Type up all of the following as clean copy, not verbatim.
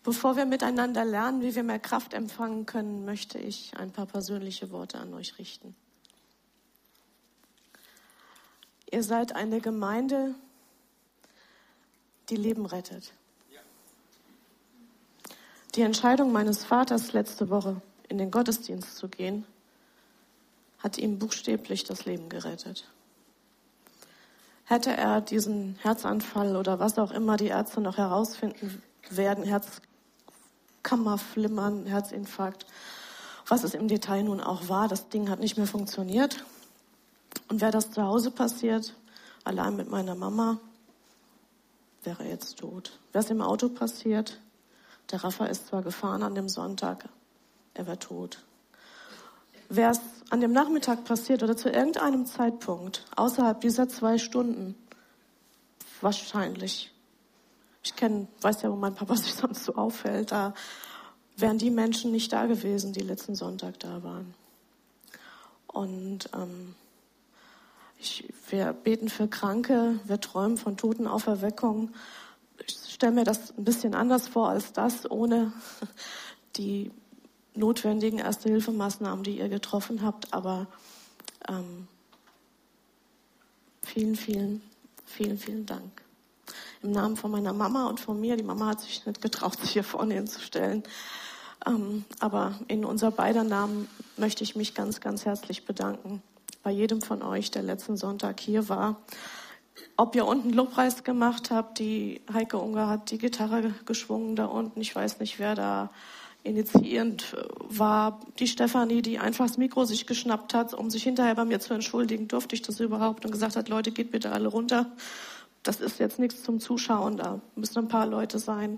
Bevor wir miteinander lernen, wie wir mehr Kraft empfangen können, möchte ich ein paar persönliche Worte an euch richten. Ihr seid eine Gemeinde, die Leben rettet. Die Entscheidung meines Vaters letzte Woche, in den Gottesdienst zu gehen, hat ihm buchstäblich das Leben gerettet. Hätte er diesen Herzanfall oder was auch immer die Ärzte noch herausfinden werden, Herzkammerflimmern, Herzinfarkt, was es im Detail nun auch war, das Ding hat nicht mehr funktioniert. Und wäre das zu Hause passiert, allein mit meiner Mama, wäre er jetzt tot. Wäre es im Auto passiert, der Rafa ist zwar gefahren an dem Sonntag, er wäre tot. Wäre es an dem Nachmittag passiert oder zu irgendeinem Zeitpunkt, außerhalb dieser 2 Stunden, wahrscheinlich. Weiß ja, wo mein Papa sich sonst so aufhält, da wären die Menschen nicht da gewesen, die letzten Sonntag da waren. Und wir beten für Kranke, wir träumen von Totenauferweckung. Ich stelle mir das ein bisschen anders vor als das, ohne die notwendigen Erste-Hilfe-Maßnahmen, die ihr getroffen habt. Aber vielen, vielen, vielen, vielen Dank. Im Namen von meiner Mama und von mir. Die Mama hat sich nicht getraut, sich hier vorne hinzustellen. Aber in unser beider Namen möchte ich mich ganz, ganz herzlich bedanken. Bei jedem von euch, der letzten Sonntag hier war. Ob ihr unten Lobpreis gemacht habt, die Heike Unger hat die Gitarre geschwungen da unten. Ich weiß nicht, wer da initiierend war. Die Stefanie, die einfach das Mikro sich geschnappt hat, um sich hinterher bei mir zu entschuldigen, durfte ich das überhaupt? Und gesagt hat, Leute, geht bitte alle runter. Das ist jetzt nichts zum Zuschauen, da müssen ein paar Leute sein.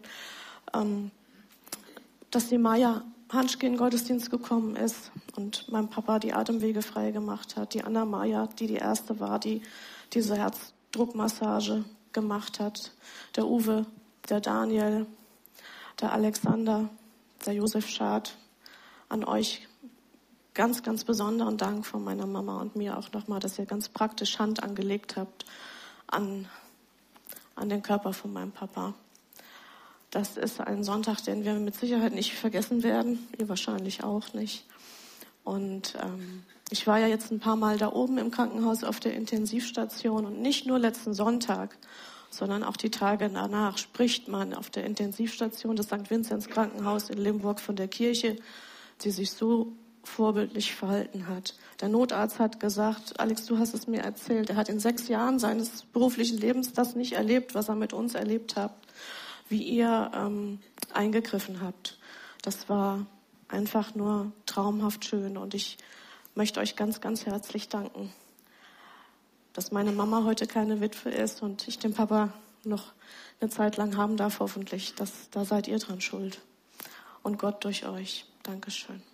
Dass die Maja Hanschke in den Gottesdienst gekommen ist und meinem Papa die Atemwege frei gemacht hat. Die Anna Maja, die erste war, die diese Herzdruckmassage gemacht hat. Der Uwe, der Daniel, der Alexander, der Josef Schad. An euch ganz, ganz besonderen Dank von meiner Mama und mir auch nochmal, dass ihr ganz praktisch Hand angelegt habt an den Körper von meinem Papa. Das ist ein Sonntag, den wir mit Sicherheit nicht vergessen werden. Ihr wahrscheinlich auch nicht. Und ich war ja jetzt ein paar Mal da oben im Krankenhaus auf der Intensivstation. Und nicht nur letzten Sonntag, sondern auch die Tage danach spricht man auf der Intensivstation des St. Vinzenz Krankenhaus in Limburg von der Kirche, die sich so vorbildlich verhalten hat. Der Notarzt hat gesagt, Alex, du hast es mir erzählt, er hat in 6 Jahren seines beruflichen Lebens das nicht erlebt, was er mit uns erlebt hat, wie ihr eingegriffen habt. Das war einfach nur traumhaft schön und ich möchte euch ganz, ganz herzlich danken, dass meine Mama heute keine Witwe ist und ich den Papa noch eine Zeit lang haben darf, hoffentlich. Da seid ihr dran schuld. Und Gott durch euch. Dankeschön.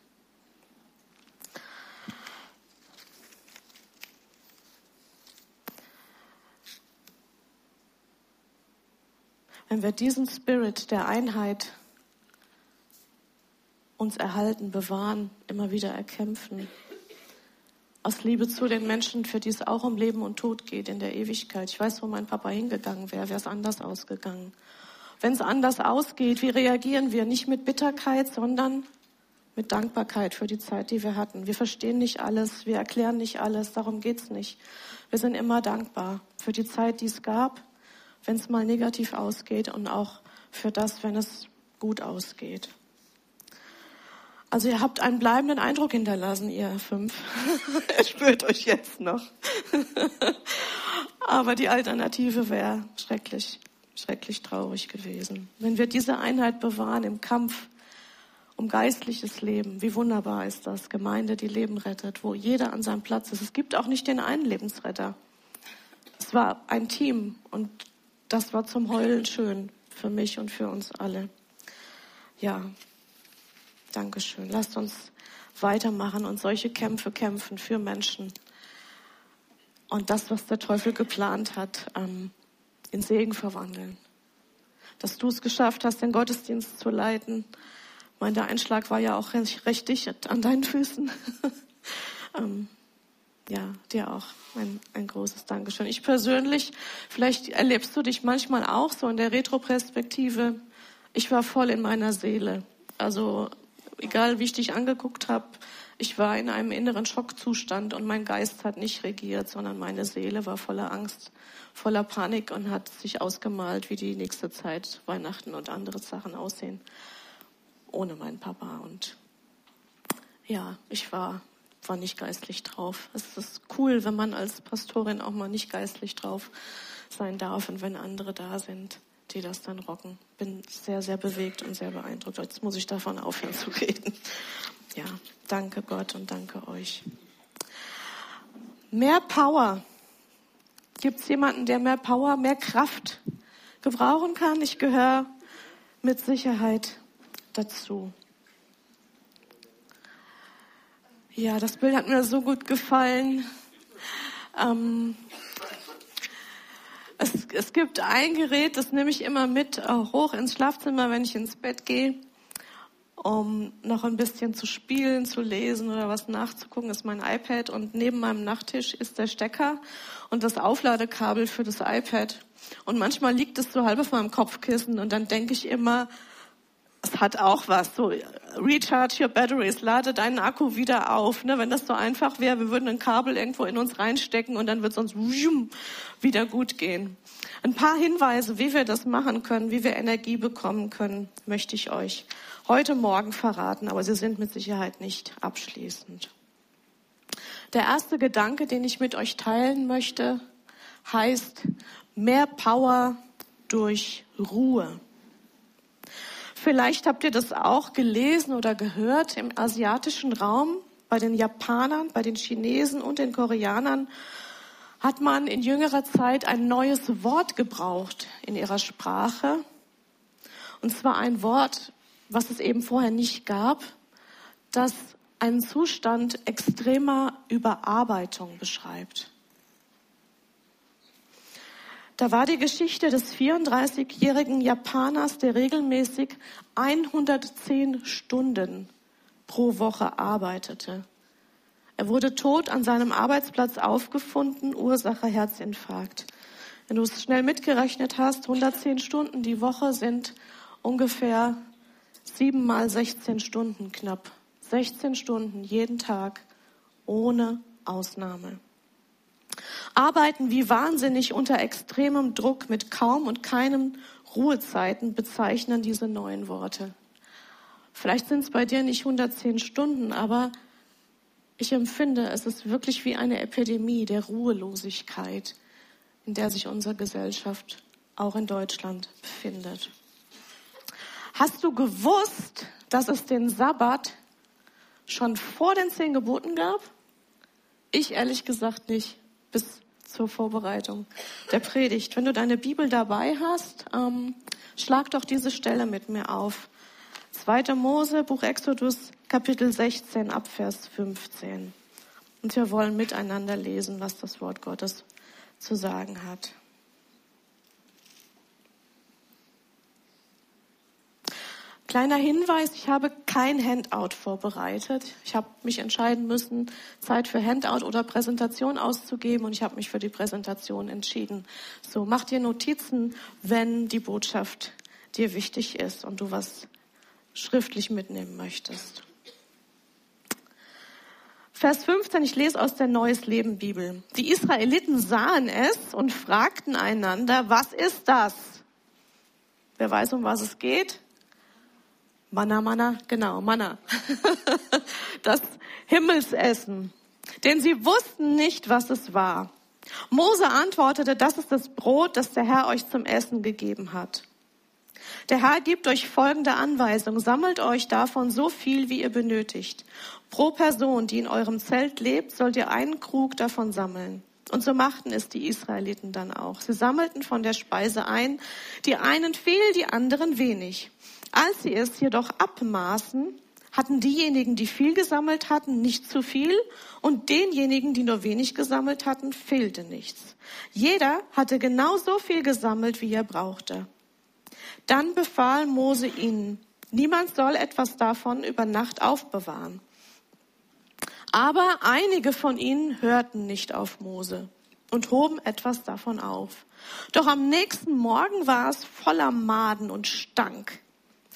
Wenn wir diesen Spirit der Einheit uns erhalten, bewahren, immer wieder erkämpfen, aus Liebe zu den Menschen, für die es auch um Leben und Tod geht in der Ewigkeit. Ich weiß, wo mein Papa hingegangen wäre es anders ausgegangen. Wenn es anders ausgeht, wie reagieren wir? Nicht mit Bitterkeit, sondern mit Dankbarkeit für die Zeit, die wir hatten. Wir verstehen nicht alles, wir erklären nicht alles, darum geht's nicht. Wir sind immer dankbar für die Zeit, die es gab, wenn es mal negativ ausgeht und auch für das, wenn es gut ausgeht. Also ihr habt einen bleibenden Eindruck hinterlassen, ihr 5. Ihr spürt euch jetzt noch. Aber die Alternative wäre schrecklich, schrecklich traurig gewesen. Wenn wir diese Einheit bewahren im Kampf um geistliches Leben, wie wunderbar ist das? Gemeinde, die Leben rettet, wo jeder an seinem Platz ist. Es gibt auch nicht den einen Lebensretter. Es war ein Team und das war zum Heulen schön für mich und für uns alle. Ja, Dankeschön. Lasst uns weitermachen und solche Kämpfe kämpfen für Menschen. Und das, was der Teufel geplant hat, in Segen verwandeln. Dass du es geschafft hast, den Gottesdienst zu leiten. Der Einschlag war ja auch recht dicht an deinen Füßen. Ja, dir auch ein großes Dankeschön. Ich persönlich, vielleicht erlebst du dich manchmal auch so in der Retroperspektive. Ich war voll in meiner Seele. Also egal, wie ich dich angeguckt habe, ich war in einem inneren Schockzustand und mein Geist hat nicht regiert, sondern meine Seele war voller Angst, voller Panik und hat sich ausgemalt, wie die nächste Zeit, Weihnachten und andere Sachen aussehen, ohne meinen Papa. Und ja, ich war nicht geistlich drauf. Es ist cool, wenn man als Pastorin auch mal nicht geistlich drauf sein darf und wenn andere da sind, die das dann rocken. Bin sehr, sehr bewegt und sehr beeindruckt. Jetzt muss ich davon aufhören zu reden. Ja, danke Gott und danke euch. Mehr Power. Gibt es jemanden, der mehr Power, mehr Kraft gebrauchen kann? Ich gehöre mit Sicherheit dazu. Ja, das Bild hat mir so gut gefallen. Es gibt ein Gerät, das nehme ich immer mit hoch ins Schlafzimmer, wenn ich ins Bett gehe, um noch ein bisschen zu spielen, zu lesen oder was nachzugucken, ist mein iPad. Und neben meinem Nachttisch ist der Stecker und das Aufladekabel für das iPad. Und manchmal liegt es so halb auf meinem Kopfkissen und dann denke ich immer, es hat auch was, so recharge your batteries, lade deinen Akku wieder auf. Ne? Wenn das so einfach wäre, wir würden ein Kabel irgendwo in uns reinstecken und dann wird es uns wieder gut gehen. Ein paar Hinweise, wie wir das machen können, wie wir Energie bekommen können, möchte ich euch heute Morgen verraten, aber sie sind mit Sicherheit nicht abschließend. Der erste Gedanke, den ich mit euch teilen möchte, heißt mehr Power durch Ruhe. Vielleicht habt ihr das auch gelesen oder gehört im asiatischen Raum. Bei den Japanern, bei den Chinesen und den Koreanern hat man in jüngerer Zeit ein neues Wort gebraucht in ihrer Sprache. Und zwar ein Wort, was es eben vorher nicht gab, das einen Zustand extremer Überarbeitung beschreibt. Da war die Geschichte des 34-jährigen Japaners, der regelmäßig 110 Stunden pro Woche arbeitete. Er wurde tot an seinem Arbeitsplatz aufgefunden, Ursache Herzinfarkt. Wenn du es schnell mitgerechnet hast, 110 Stunden die Woche sind ungefähr 7 mal 16 Stunden knapp. 16 Stunden jeden Tag ohne Ausnahme. Arbeiten wie wahnsinnig unter extremem Druck mit kaum und keinen Ruhezeiten bezeichnen diese neuen Worte. Vielleicht sind es bei dir nicht 110 Stunden, aber ich empfinde, es ist wirklich wie eine Epidemie der Ruhelosigkeit, in der sich unsere Gesellschaft auch in Deutschland befindet. Hast du gewusst, dass es den Sabbat schon vor den 10 Geboten gab? Ich ehrlich gesagt nicht, bis zur Vorbereitung der Predigt. Wenn du deine Bibel dabei hast, schlag doch diese Stelle mit mir auf. 2. Mose, Buch Exodus, Kapitel 16, ab Vers 15. Und wir wollen miteinander lesen, was das Wort Gottes zu sagen hat. Kleiner Hinweis, ich habe kein Handout vorbereitet. Ich habe mich entscheiden müssen, Zeit für Handout oder Präsentation auszugeben und ich habe mich für die Präsentation entschieden. So, mach dir Notizen, wenn die Botschaft dir wichtig ist und du was schriftlich mitnehmen möchtest. Vers 15, ich lese aus der Neues Leben Bibel. Die Israeliten sahen es und fragten einander, was ist das? Wer weiß, um was es geht? Manna, genau, Manna. Das Himmelsessen. Denn sie wussten nicht, was es war. Mose antwortete, das ist das Brot, das der Herr euch zum Essen gegeben hat. Der Herr gibt euch folgende Anweisung. Sammelt euch davon so viel, wie ihr benötigt. Pro Person, die in eurem Zelt lebt, sollt ihr einen Krug davon sammeln. Und so machten es die Israeliten dann auch. Sie sammelten von der Speise ein, die einen viel, die anderen wenig. Als sie es jedoch abmaßen, hatten diejenigen, die viel gesammelt hatten, nicht zu viel und denjenigen, die nur wenig gesammelt hatten, fehlte nichts. Jeder hatte genau so viel gesammelt, wie er brauchte. Dann befahl Mose ihnen, niemand soll etwas davon über Nacht aufbewahren. Aber einige von ihnen hörten nicht auf Mose und hoben etwas davon auf. Doch am nächsten Morgen war es voller Maden und stank.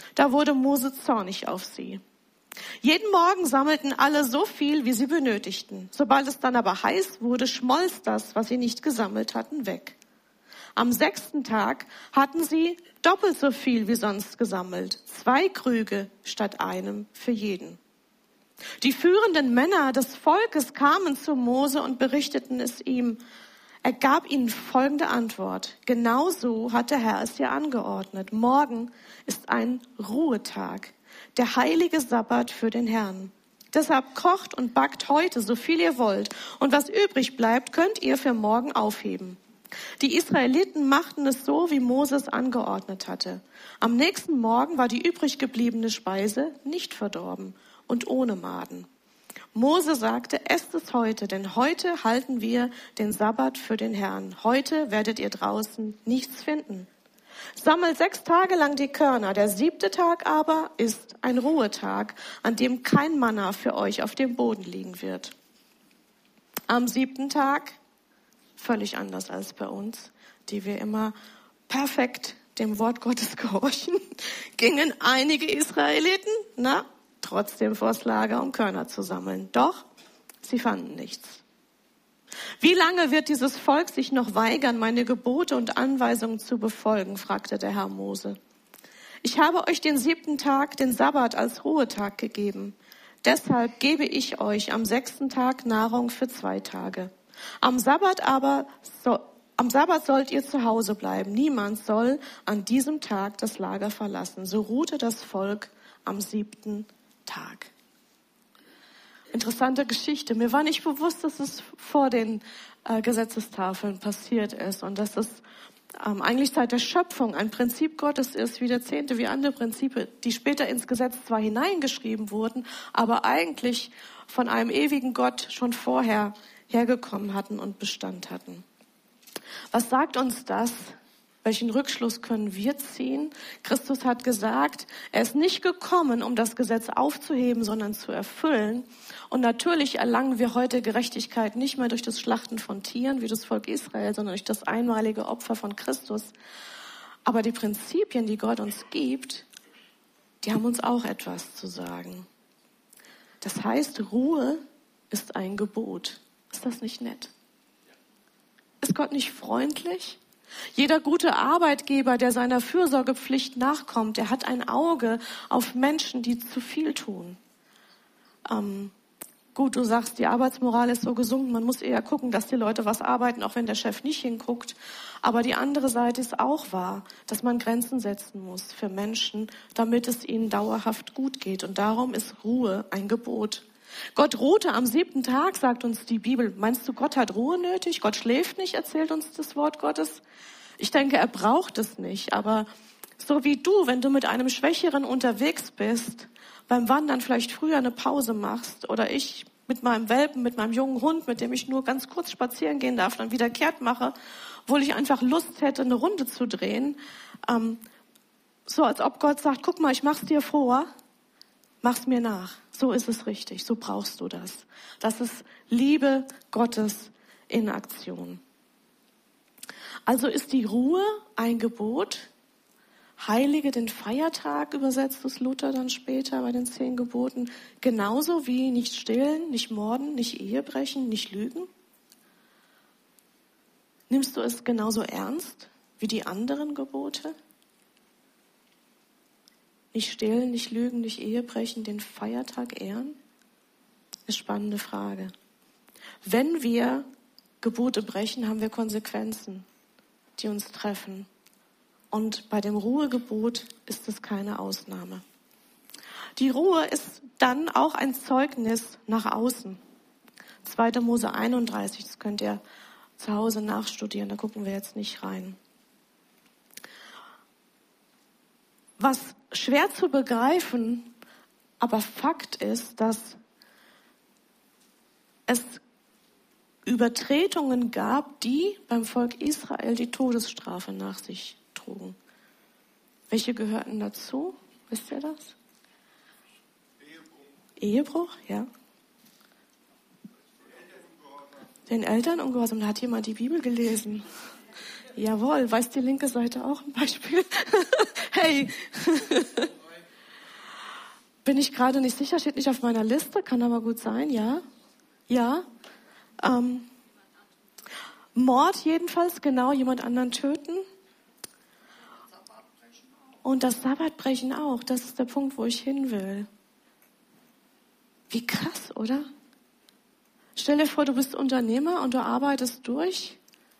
Da wurde Mose zornig auf sie. Jeden Morgen sammelten alle so viel, wie sie benötigten. Sobald es dann aber heiß wurde, schmolz das, was sie nicht gesammelt hatten, weg. Am 6. Tag hatten sie doppelt so viel wie sonst gesammelt. 2 Krüge statt einem für jeden. Die führenden Männer des Volkes kamen zu Mose und berichteten es ihm. Er gab ihnen folgende Antwort. Genau so hat der Herr es dir angeordnet. Morgen ist ein Ruhetag, der heilige Sabbat für den Herrn. Deshalb kocht und backt heute so viel ihr wollt. Und was übrig bleibt, könnt ihr für morgen aufheben. Die Israeliten machten es so, wie Moses angeordnet hatte. Am nächsten Morgen war die übrig gebliebene Speise nicht verdorben und ohne Maden. Mose sagte, esst es heute, denn heute halten wir den Sabbat für den Herrn. Heute werdet ihr draußen nichts finden. Sammelt 6 Tage lang die Körner. Der 7. Tag aber ist ein Ruhetag, an dem kein Manna für euch auf dem Boden liegen wird. Am 7. Tag, völlig anders als bei uns, die wir immer perfekt dem Wort Gottes gehorchen, gingen einige Israeliten, trotzdem vors Lager, um Körner zu sammeln. Doch sie fanden nichts. Wie lange wird dieses Volk sich noch weigern, meine Gebote und Anweisungen zu befolgen, fragte der Herr Mose. Ich habe euch den 7. Tag, den Sabbat, als Ruhetag gegeben. Deshalb gebe ich euch am 6. Tag Nahrung für 2 Tage. Am Sabbat sollt ihr zu Hause bleiben. Niemand soll an diesem Tag das Lager verlassen. So ruhte das Volk am 7. Tag. Interessante Geschichte. Mir war nicht bewusst, dass es vor den Gesetzestafeln passiert ist und dass es eigentlich seit der Schöpfung ein Prinzip Gottes ist, wie der 10., wie andere Prinzipien, die später ins Gesetz zwar hineingeschrieben wurden, aber eigentlich von einem ewigen Gott schon vorher hergekommen hatten und Bestand hatten. Was sagt uns das? Welchen Rückschluss können wir ziehen? Christus hat gesagt, er ist nicht gekommen, um das Gesetz aufzuheben, sondern zu erfüllen. Und natürlich erlangen wir heute Gerechtigkeit nicht mehr durch das Schlachten von Tieren, wie das Volk Israel, sondern durch das einmalige Opfer von Christus. Aber die Prinzipien, die Gott uns gibt, die haben uns auch etwas zu sagen. Das heißt, Ruhe ist ein Gebot. Ist das nicht nett? Ist Gott nicht freundlich? Jeder gute Arbeitgeber, der seiner Fürsorgepflicht nachkommt, der hat ein Auge auf Menschen, die zu viel tun. Gut, du sagst, die Arbeitsmoral ist so gesunken, man muss eher gucken, dass die Leute was arbeiten, auch wenn der Chef nicht hinguckt. Aber die andere Seite ist auch wahr, dass man Grenzen setzen muss für Menschen, damit es ihnen dauerhaft gut geht. Und darum ist Ruhe ein Gebot. Gott ruhte am 7. Tag, sagt uns die Bibel. Meinst du, Gott hat Ruhe nötig? Gott schläft nicht, erzählt uns das Wort Gottes. Ich denke, er braucht es nicht. Aber so wie du, wenn du mit einem Schwächeren unterwegs bist, beim Wandern vielleicht früher eine Pause machst oder ich mit meinem Welpen, mit meinem jungen Hund, mit dem ich nur ganz kurz spazieren gehen darf, dann wieder kehrt mache, obwohl ich einfach Lust hätte, eine Runde zu drehen. So als ob Gott sagt, guck mal, ich mach's dir vor, mach's mir nach. So ist es richtig, so brauchst du das. Das ist Liebe Gottes in Aktion. Also ist die Ruhe ein Gebot. Heilige den Feiertag, übersetzt es Luther dann später bei den 10 Geboten. Genauso wie nicht stehlen, nicht morden, nicht Ehebrechen, nicht lügen. Nimmst du es genauso ernst wie die anderen Gebote? Nicht stehlen, nicht lügen, nicht Ehebrechen, den Feiertag ehren? Eine spannende Frage. Wenn wir Gebote brechen, haben wir Konsequenzen, die uns treffen. Und bei dem Ruhegebot ist es keine Ausnahme. Die Ruhe ist dann auch ein Zeugnis nach außen. 2. Mose 31, das könnt ihr zu Hause nachstudieren, da gucken wir jetzt nicht rein. Was schwer zu begreifen, aber Fakt ist, dass es Übertretungen gab, die beim Volk Israel die Todesstrafe nach sich trugen. Welche gehörten dazu? Wisst ihr das? Ehebruch, ja. Den Eltern ungehorsam. Da hat jemand die Bibel gelesen. Jawohl, weiß die linke Seite auch ein Beispiel? Hey. Bin ich gerade nicht sicher, steht nicht auf meiner Liste, kann aber gut sein, ja. Ja. Mord jedenfalls, genau, jemand anderen töten. Und das Sabbatbrechen auch, das ist der Punkt, wo ich hin will. Wie krass, oder? Stell dir vor, du bist Unternehmer und du arbeitest durch.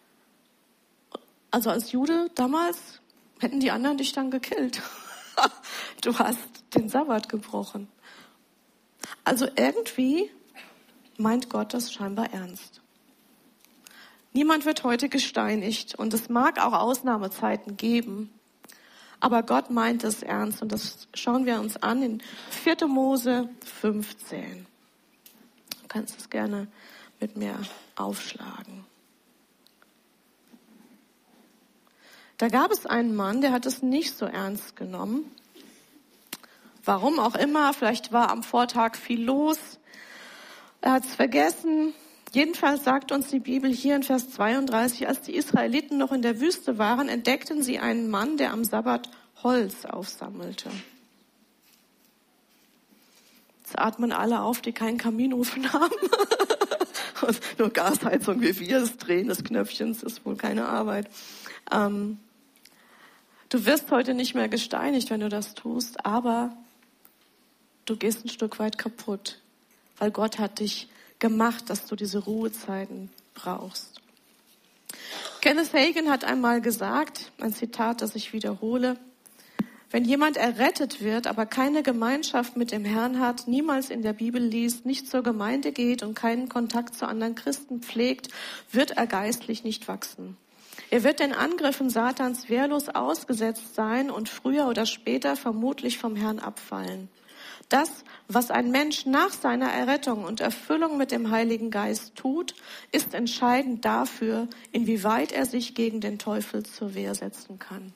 Also als Jude damals hätten die anderen dich dann gekillt. Du hast den Sabbat gebrochen. Also irgendwie meint Gott das scheinbar ernst. Niemand wird heute gesteinigt und es mag auch Ausnahmezeiten geben. Aber Gott meint es ernst und das schauen wir uns an in 4. Mose 15. Du kannst es gerne mit mir aufschlagen. Da gab es einen Mann, der hat es nicht so ernst genommen. Warum auch immer, vielleicht war am Vortag viel los. Er hat es vergessen. Jedenfalls sagt uns die Bibel hier in Vers 32, als die Israeliten noch in der Wüste waren, entdeckten sie einen Mann, der am Sabbat Holz aufsammelte. Jetzt atmen alle auf, die keinen Kaminofen haben. Und nur Gasheizung wie wir, das Drehen des Knöpfchens ist wohl keine Arbeit. Du wirst heute nicht mehr gesteinigt, wenn du das tust, aber du gehst ein Stück weit kaputt, weil Gott hat dich gemacht, dass du diese Ruhezeiten brauchst. Kenneth Hagin hat einmal gesagt, ein Zitat, das ich wiederhole, wenn jemand errettet wird, aber keine Gemeinschaft mit dem Herrn hat, niemals in der Bibel liest, nicht zur Gemeinde geht und keinen Kontakt zu anderen Christen pflegt, wird er geistlich nicht wachsen. Er wird den Angriffen Satans wehrlos ausgesetzt sein und früher oder später vermutlich vom Herrn abfallen. Das, was ein Mensch nach seiner Errettung und Erfüllung mit dem Heiligen Geist tut, ist entscheidend dafür, inwieweit er sich gegen den Teufel zur Wehr setzen kann.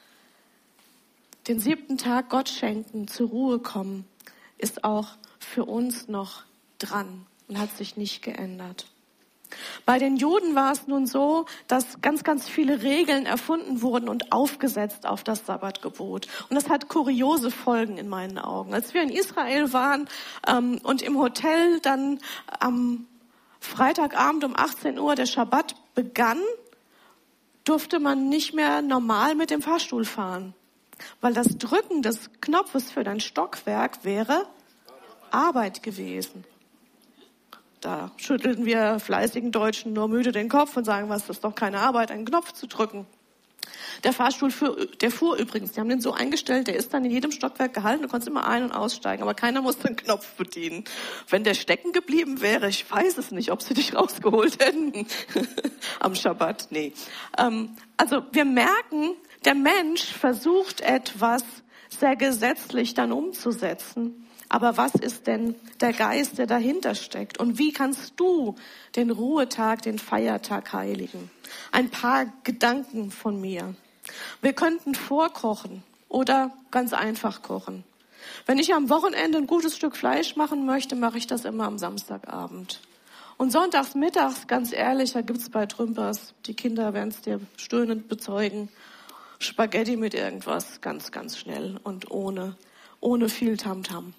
Den 7. Tag Gott schenken, zur Ruhe kommen, ist auch für uns noch dran und hat sich nicht geändert. Bei den Juden war es nun so, dass ganz, ganz viele Regeln erfunden wurden und aufgesetzt auf das Sabbatgebot. Und das hat kuriose Folgen in meinen Augen. Als wir in Israel waren und im Hotel dann am Freitagabend um 18 Uhr der Schabbat begann, durfte man nicht mehr normal mit dem Fahrstuhl fahren. Weil das Drücken des Knopfes für dein Stockwerk wäre Arbeit gewesen. Da schüttelten wir fleißigen Deutschen nur müde den Kopf und sagen, was ist doch keine Arbeit, einen Knopf zu drücken. Der Fahrstuhl, der fuhr übrigens, die haben den so eingestellt, der ist dann in jedem Stockwerk gehalten, du konntest immer ein- und aussteigen, aber keiner musste den Knopf bedienen. Wenn der stecken geblieben wäre, ich weiß es nicht, ob sie dich rausgeholt hätten am Schabbat, nee. Also wir merken, der Mensch versucht etwas sehr gesetzlich dann umzusetzen. Aber was ist denn der Geist, der dahinter steckt? Und wie kannst du den Ruhetag, den Feiertag heiligen? Ein paar Gedanken von mir. Wir könnten vorkochen oder ganz einfach kochen. Wenn ich am Wochenende ein gutes Stück Fleisch machen möchte, mache ich das immer am Samstagabend. Und sonntags mittags, ganz ehrlich, da gibt's bei Trümpers, die Kinder werden es dir stöhnend bezeugen, Spaghetti mit irgendwas, ganz, ganz schnell und ohne viel Tamtam.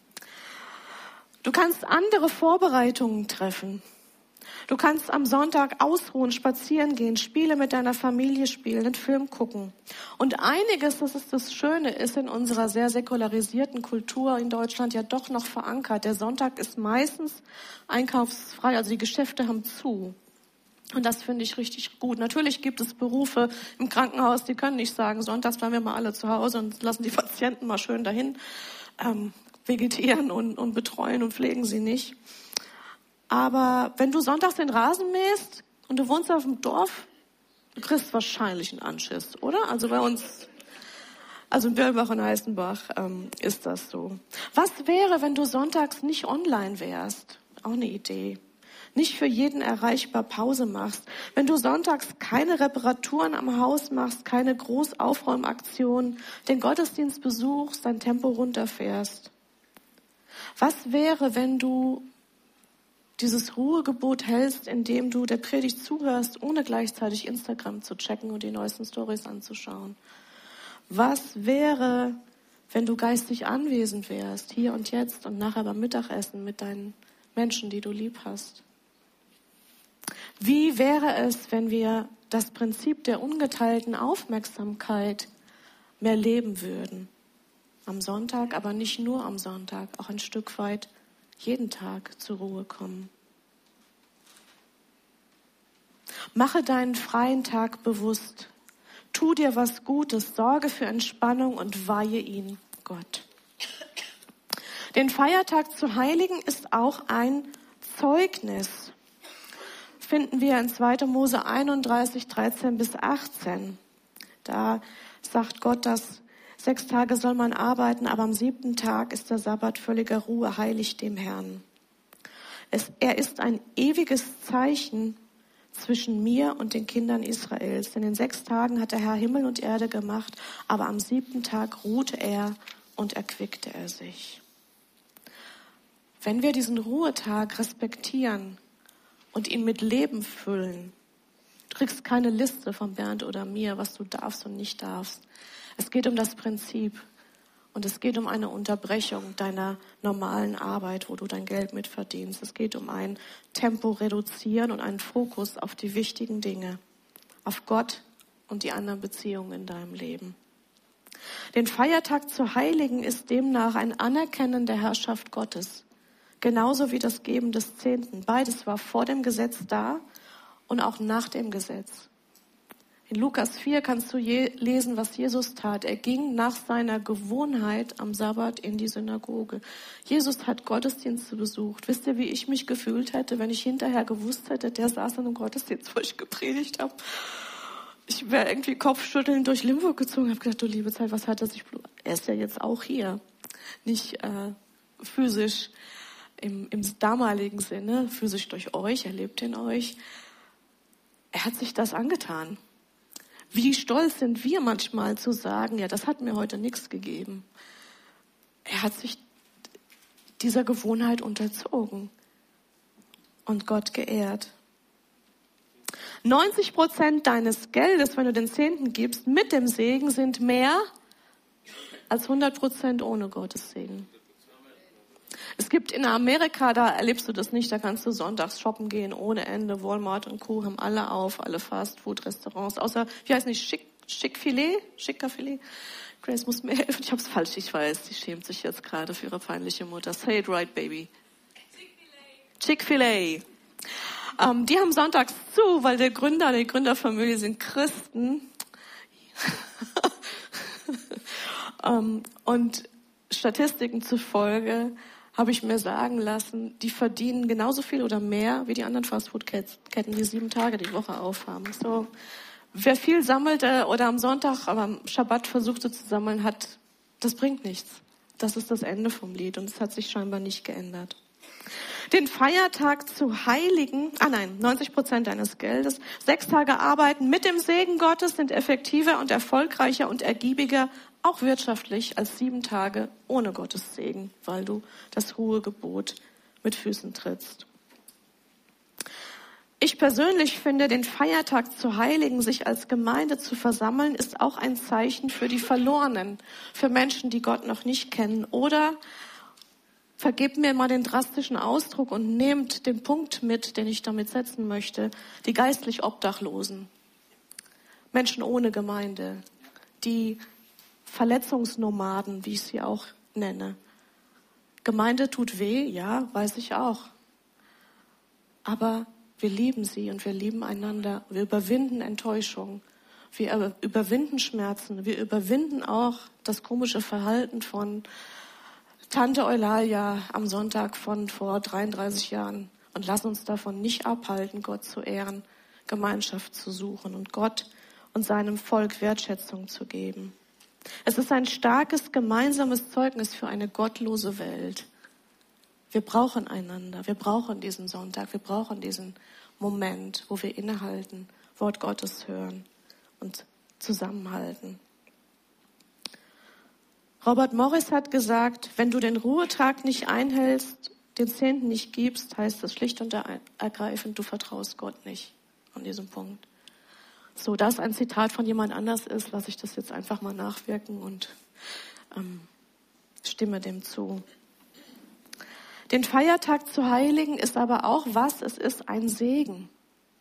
Du kannst andere Vorbereitungen treffen. Du kannst am Sonntag ausruhen, spazieren gehen, Spiele mit deiner Familie spielen, einen Film gucken. Und einiges, das ist das Schöne, ist in unserer sehr säkularisierten Kultur in Deutschland ja doch noch verankert. Der Sonntag ist meistens einkaufsfrei, also die Geschäfte haben zu. Und das finde ich richtig gut. Natürlich gibt es Berufe im Krankenhaus, die können nicht sagen, sonntags bleiben wir mal alle zu Hause und lassen die Patienten mal schön dahin vegetieren und betreuen und pflegen sie nicht. Aber wenn du sonntags den Rasen mähst und du wohnst auf dem Dorf, du kriegst wahrscheinlich einen Anschiss, oder? Also bei uns, also in Birnbach und Heißenbach ist das so. Was wäre, wenn du sonntags nicht online wärst? Auch eine Idee. Nicht für jeden erreichbar Pause machst. Wenn du sonntags keine Reparaturen am Haus machst, keine Großaufräumaktionen, den Gottesdienst besuchst, dein Tempo runterfährst. Was wäre, wenn du dieses Ruhegebot hältst, indem du der Predigt zuhörst, ohne gleichzeitig Instagram zu checken und die neuesten Stories anzuschauen? Was wäre, wenn du geistig anwesend wärst, hier und jetzt und nachher beim Mittagessen mit deinen Menschen, die du lieb hast? Wie wäre es, wenn wir das Prinzip der ungeteilten Aufmerksamkeit mehr leben würden? Am Sonntag, aber nicht nur am Sonntag, auch ein Stück weit jeden Tag zur Ruhe kommen. Mache deinen freien Tag bewusst. Tu dir was Gutes, sorge für Entspannung und weihe ihn Gott. Den Feiertag zu heiligen ist auch ein Zeugnis. Finden wir in 2. Mose 31, 13 bis 18. Da sagt Gott, dass 6 Tage soll man arbeiten, aber am 7. Tag ist der Sabbat völliger Ruhe, heilig dem Herrn. Er ist ein ewiges Zeichen zwischen mir und den Kindern Israels. Denn in 6 Tagen hat der Herr Himmel und Erde gemacht, aber am 7. Tag ruhte er und erquickte er sich. Wenn wir diesen Ruhetag respektieren und ihn mit Leben füllen, du kriegst keine Liste von Bernd oder mir, was du darfst und nicht darfst. Es geht um das Prinzip und es geht um eine Unterbrechung deiner normalen Arbeit, wo du dein Geld mit verdienst. Es geht um ein Tempo reduzieren und einen Fokus auf die wichtigen Dinge, auf Gott und die anderen Beziehungen in deinem Leben. Den Feiertag zu heiligen ist demnach ein Anerkennen der Herrschaft Gottes, genauso wie das Geben des Zehnten. Beides war vor dem Gesetz da und auch nach dem Gesetz. In Lukas 4 kannst du lesen, was Jesus tat. Er ging nach seiner Gewohnheit am Sabbat in die Synagoge. Jesus hat Gottesdienste besucht. Wisst ihr, wie ich mich gefühlt hätte, wenn ich hinterher gewusst hätte, der saß in einem Gottesdienst, wo ich gepredigt habe? Ich wäre irgendwie kopfschüttelnd durch Limburg gezogen. Ich habe gedacht, du liebe Zeit, was hat er sich... Er ist ja jetzt auch hier. Nicht physisch im damaligen Sinne, physisch durch euch, er lebt in euch. Er hat sich das angetan. Wie stolz sind wir manchmal zu sagen, ja, das hat mir heute nichts gegeben. Er hat sich dieser Gewohnheit unterzogen und Gott geehrt. 90% deines Geldes, wenn du den Zehnten gibst, mit dem Segen sind mehr als 100% ohne Gottes Segen. Es gibt in Amerika, da erlebst du das nicht, da kannst du sonntags shoppen gehen ohne Ende. Walmart und Co. haben alle auf, alle Fast-Food-Restaurants, außer, wie heißt nicht, Chick-Filet? Grace muss mir helfen, ich hab's falsch, ich weiß, sie schämt sich jetzt gerade für ihre peinliche Mutter. Say it right, baby. Chick-Fil-A. Die haben sonntags zu, weil die Gründerfamilie sind Christen. Und Statistiken zufolge habe ich mir sagen lassen, die verdienen genauso viel oder mehr wie die anderen Fastfood-Ketten, die 7 Tage die Woche aufhaben. So, wer viel sammelte oder am Sonntag, aber am Schabbat versuchte zu sammeln, das bringt nichts. Das ist das Ende vom Lied und es hat sich scheinbar nicht geändert. Den Feiertag zu heiligen, 90% deines Geldes, 6 Tage arbeiten mit dem Segen Gottes sind effektiver und erfolgreicher und ergiebiger, auch wirtschaftlich, als 7 Tage ohne Gottes Segen, weil du das Ruhegebot mit Füßen trittst. Ich persönlich finde, den Feiertag zu heiligen, sich als Gemeinde zu versammeln, ist auch ein Zeichen für die Verlorenen, für Menschen, die Gott noch nicht kennen. Oder vergebt mir mal den drastischen Ausdruck und nehmt den Punkt mit, den ich damit setzen möchte, die geistlich Obdachlosen, Menschen ohne Gemeinde, die Verletzungsnomaden, wie ich sie auch nenne. Gemeinde tut weh, ja, weiß ich auch. Aber wir lieben sie und wir lieben einander. Wir überwinden Enttäuschung. Wir überwinden Schmerzen. Wir überwinden auch das komische Verhalten von Tante Eulalia am Sonntag von vor 33 Jahren und lassen uns davon nicht abhalten, Gott zu ehren, Gemeinschaft zu suchen und Gott und seinem Volk Wertschätzung zu geben. Es ist ein starkes gemeinsames Zeugnis für eine gottlose Welt. Wir brauchen einander, wir brauchen diesen Sonntag, wir brauchen diesen Moment, wo wir innehalten, Wort Gottes hören und zusammenhalten. Robert Morris hat gesagt, wenn du den Ruhetag nicht einhältst, den Zehnten nicht gibst, heißt das schlicht und ergreifend, du vertraust Gott nicht an diesem Punkt. So, das ein Zitat von jemand anders ist, lasse ich das jetzt einfach mal nachwirken und stimme dem zu. Den Feiertag zu heiligen ist aber auch was? Es ist ein Segen.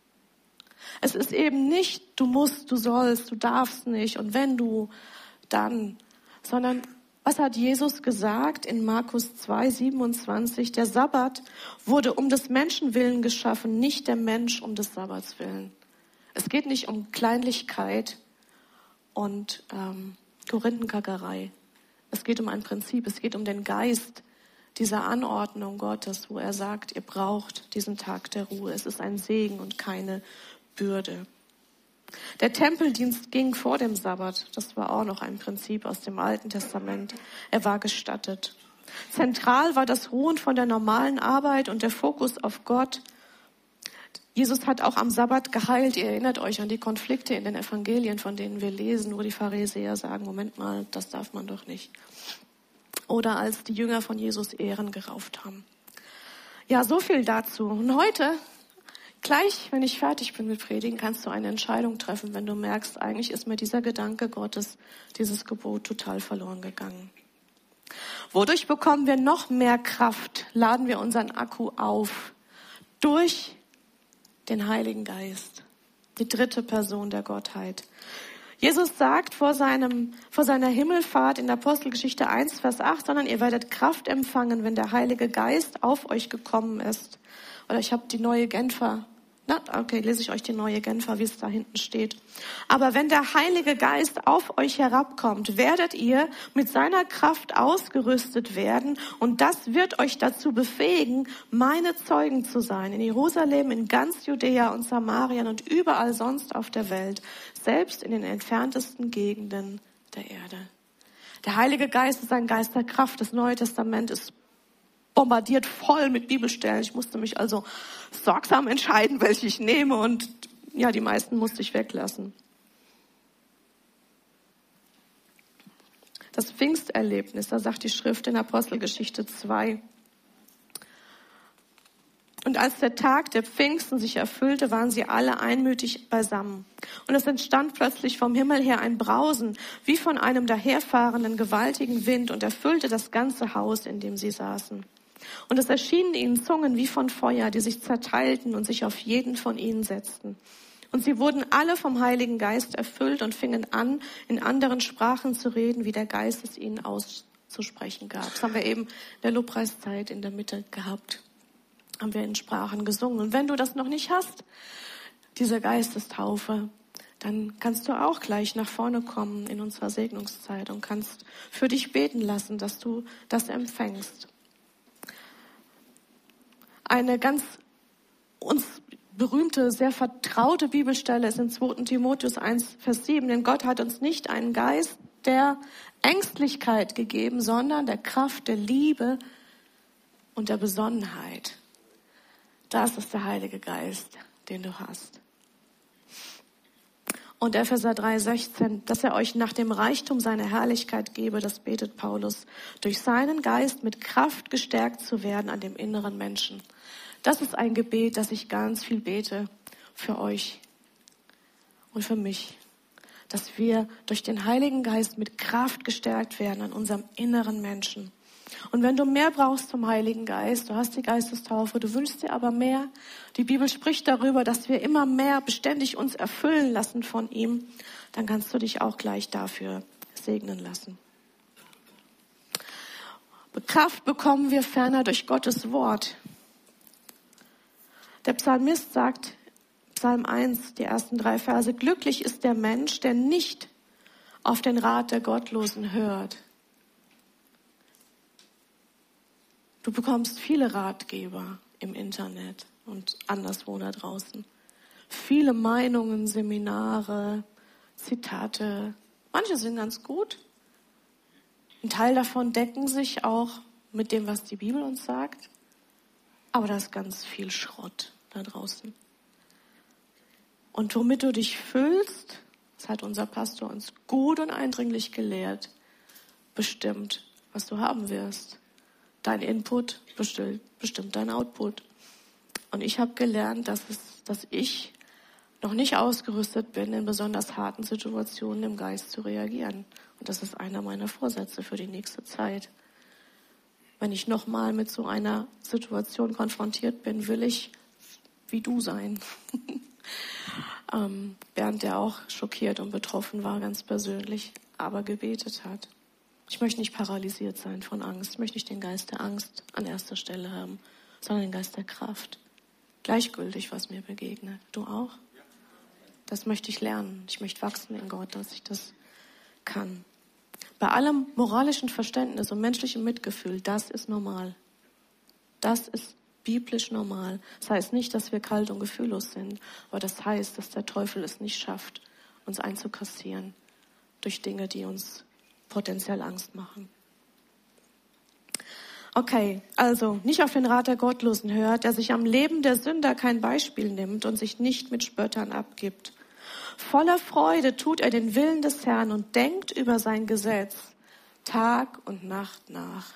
Es ist eben nicht, du musst, du sollst, du darfst nicht und wenn du, dann. Sondern was hat Jesus gesagt in Markus 2,27? Der Sabbat wurde um des Menschen willen geschaffen, nicht der Mensch um des Sabbats willen. Es geht nicht um Kleinlichkeit und Korinthenkackerei. Es geht um ein Prinzip, es geht um den Geist dieser Anordnung Gottes, wo er sagt, ihr braucht diesen Tag der Ruhe. Es ist ein Segen und keine Bürde. Der Tempeldienst ging vor dem Sabbat. Das war auch noch ein Prinzip aus dem Alten Testament. Er war gestattet. Zentral war das Ruhen von der normalen Arbeit und der Fokus auf Gott. Jesus hat auch am Sabbat geheilt. Ihr erinnert euch an die Konflikte in den Evangelien, von denen wir lesen, wo die Pharisäer sagen, Moment mal, das darf man doch nicht. Oder als die Jünger von Jesus Ehren gerauft haben. Ja, so viel dazu. Und heute, gleich, wenn ich fertig bin mit Predigen, kannst du eine Entscheidung treffen, wenn du merkst, eigentlich ist mir dieser Gedanke Gottes, dieses Gebot total verloren gegangen. Wodurch bekommen wir noch mehr Kraft? Laden wir unseren Akku auf? Durch den Heiligen Geist, die dritte Person der Gottheit. Jesus sagt vor seiner Himmelfahrt in Apostelgeschichte 1, Vers 8, sondern ihr werdet Kraft empfangen, wenn der Heilige Geist auf euch gekommen ist. Oder ich habe die neue Genfer. Lese ich euch die neue Genfer, wie es da hinten steht. Aber wenn der Heilige Geist auf euch herabkommt, werdet ihr mit seiner Kraft ausgerüstet werden und das wird euch dazu befähigen, meine Zeugen zu sein. In Jerusalem, in ganz Judäa und Samarien und überall sonst auf der Welt, selbst in den entferntesten Gegenden der Erde. Der Heilige Geist ist ein Geist der Kraft. Das Neue Testament ist bombardiert voll mit Bibelstellen. Ich musste mich also sorgsam entscheiden, welche ich nehme und ja, die meisten musste ich weglassen. Das Pfingsterlebnis, da sagt die Schrift in Apostelgeschichte 2. Und als der Tag der Pfingsten sich erfüllte, waren sie alle einmütig beisammen. Und es entstand plötzlich vom Himmel her ein Brausen, wie von einem daherfahrenden gewaltigen Wind und erfüllte das ganze Haus, in dem sie saßen. Und es erschienen ihnen Zungen wie von Feuer, die sich zerteilten und sich auf jeden von ihnen setzten. Und sie wurden alle vom Heiligen Geist erfüllt und fingen an, in anderen Sprachen zu reden, wie der Geist es ihnen auszusprechen gab. Das haben wir eben in der Lobpreiszeit in der Mitte gehabt. Haben wir in Sprachen gesungen. Und wenn du das noch nicht hast, diese Geistestaufe, dann kannst du auch gleich nach vorne kommen in unserer Segnungszeit und kannst für dich beten lassen, dass du das empfängst. Eine ganz uns berühmte, sehr vertraute Bibelstelle ist in 2. Timotheus 1, Vers 7. Denn Gott hat uns nicht einen Geist der Ängstlichkeit gegeben, sondern der Kraft, der Liebe und der Besonnenheit. Das ist der Heilige Geist, den du hast. Und Epheser 3,16, dass er euch nach dem Reichtum seiner Herrlichkeit gebe, das betet Paulus, durch seinen Geist mit Kraft gestärkt zu werden an dem inneren Menschen. Das ist ein Gebet, das ich ganz viel bete für euch und für mich, dass wir durch den Heiligen Geist mit Kraft gestärkt werden an unserem inneren Menschen. Und wenn du mehr brauchst vom Heiligen Geist, du hast die Geistestaufe, du wünschst dir aber mehr, die Bibel spricht darüber, dass wir immer mehr beständig uns erfüllen lassen von ihm, dann kannst du dich auch gleich dafür segnen lassen. Kraft bekommen wir ferner durch Gottes Wort. Der Psalmist sagt, Psalm 1, die ersten 3 Verse, glücklich ist der Mensch, der nicht auf den Rat der Gottlosen hört. Du bekommst viele Ratgeber im Internet und anderswo da draußen. Viele Meinungen, Seminare, Zitate. Manche sind ganz gut. Ein Teil davon decken sich auch mit dem, was die Bibel uns sagt. Aber da ist ganz viel Schrott da draußen. Und womit du dich füllst, das hat unser Pastor uns gut und eindringlich gelehrt, bestimmt, was du haben wirst. Dein Input bestimmt dein Output. Und ich habe gelernt, dass ich noch nicht ausgerüstet bin, in besonders harten Situationen im Geist zu reagieren. Und das ist einer meiner Vorsätze für die nächste Zeit. Wenn ich nochmal mit so einer Situation konfrontiert bin, will ich wie du sein. Bernd, der auch schockiert und betroffen war, ganz persönlich, aber gebetet hat. Ich möchte nicht paralysiert sein von Angst. Ich möchte nicht den Geist der Angst an erster Stelle haben, sondern den Geist der Kraft. Gleichgültig, was mir begegnet. Du auch? Das möchte ich lernen. Ich möchte wachsen in Gott, dass ich das kann. Bei allem moralischen Verständnis und menschlichem Mitgefühl, das ist normal. Das ist biblisch normal. Das heißt nicht, dass wir kalt und gefühllos sind, aber das heißt, dass der Teufel es nicht schafft, uns einzukassieren durch Dinge, die uns potenziell Angst machen. Okay, also nicht auf den Rat der Gottlosen hört, der sich am Leben der Sünder kein Beispiel nimmt und sich nicht mit Spöttern abgibt. Voller Freude tut er den Willen des Herrn und denkt über sein Gesetz Tag und Nacht nach.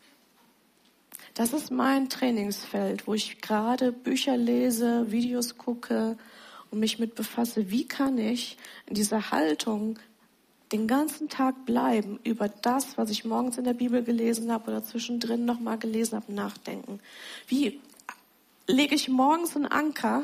Das ist mein Trainingsfeld, wo ich gerade Bücher lese, Videos gucke und mich mit befasse. Wie kann ich in dieser Haltung den ganzen Tag bleiben, über das, was ich morgens in der Bibel gelesen habe oder zwischendrin nochmal gelesen habe, nachdenken? Wie lege ich morgens einen Anker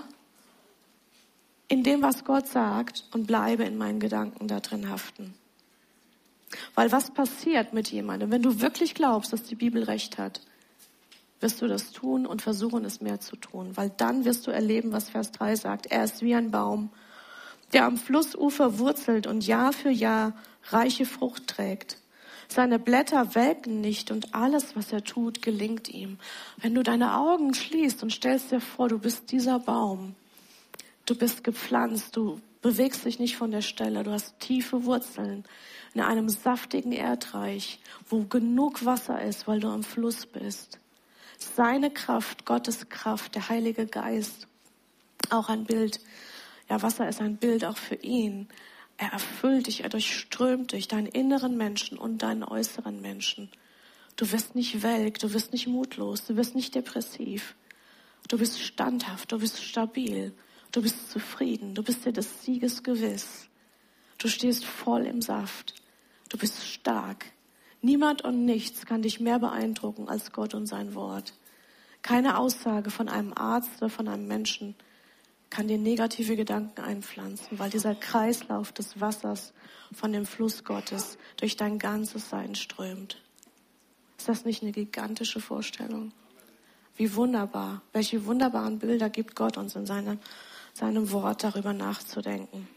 in dem, was Gott sagt und bleibe in meinen Gedanken da drin haften? Weil was passiert mit jemandem, wenn du wirklich glaubst, dass die Bibel recht hat? Wirst du das tun und versuchen, es mehr zu tun. Weil dann wirst du erleben, was Vers 3 sagt. Er ist wie ein Baum, der am Flussufer wurzelt und Jahr für Jahr reiche Frucht trägt. Seine Blätter welken nicht und alles, was er tut, gelingt ihm. Wenn du deine Augen schließt und stellst dir vor, du bist dieser Baum, du bist gepflanzt, du bewegst dich nicht von der Stelle, du hast tiefe Wurzeln in einem saftigen Erdreich, wo genug Wasser ist, weil du am Fluss bist. Seine Kraft, Gottes Kraft, der Heilige Geist, auch ein Bild. Ja, Wasser ist ein Bild auch für ihn. Er erfüllt dich, er durchströmt dich, deinen inneren Menschen und deinen äußeren Menschen. Du wirst nicht welk, du wirst nicht mutlos, du wirst nicht depressiv. Du bist standhaft, du bist stabil, du bist zufrieden, du bist dir des Sieges gewiss. Du stehst voll im Saft, du bist stark. Niemand und nichts kann dich mehr beeindrucken als Gott und sein Wort. Keine Aussage von einem Arzt oder von einem Menschen kann dir negative Gedanken einpflanzen, weil dieser Kreislauf des Wassers von dem Fluss Gottes durch dein ganzes Sein strömt. Ist das nicht eine gigantische Vorstellung? Wie wunderbar, welche wunderbaren Bilder gibt Gott uns in seinem Wort, darüber nachzudenken.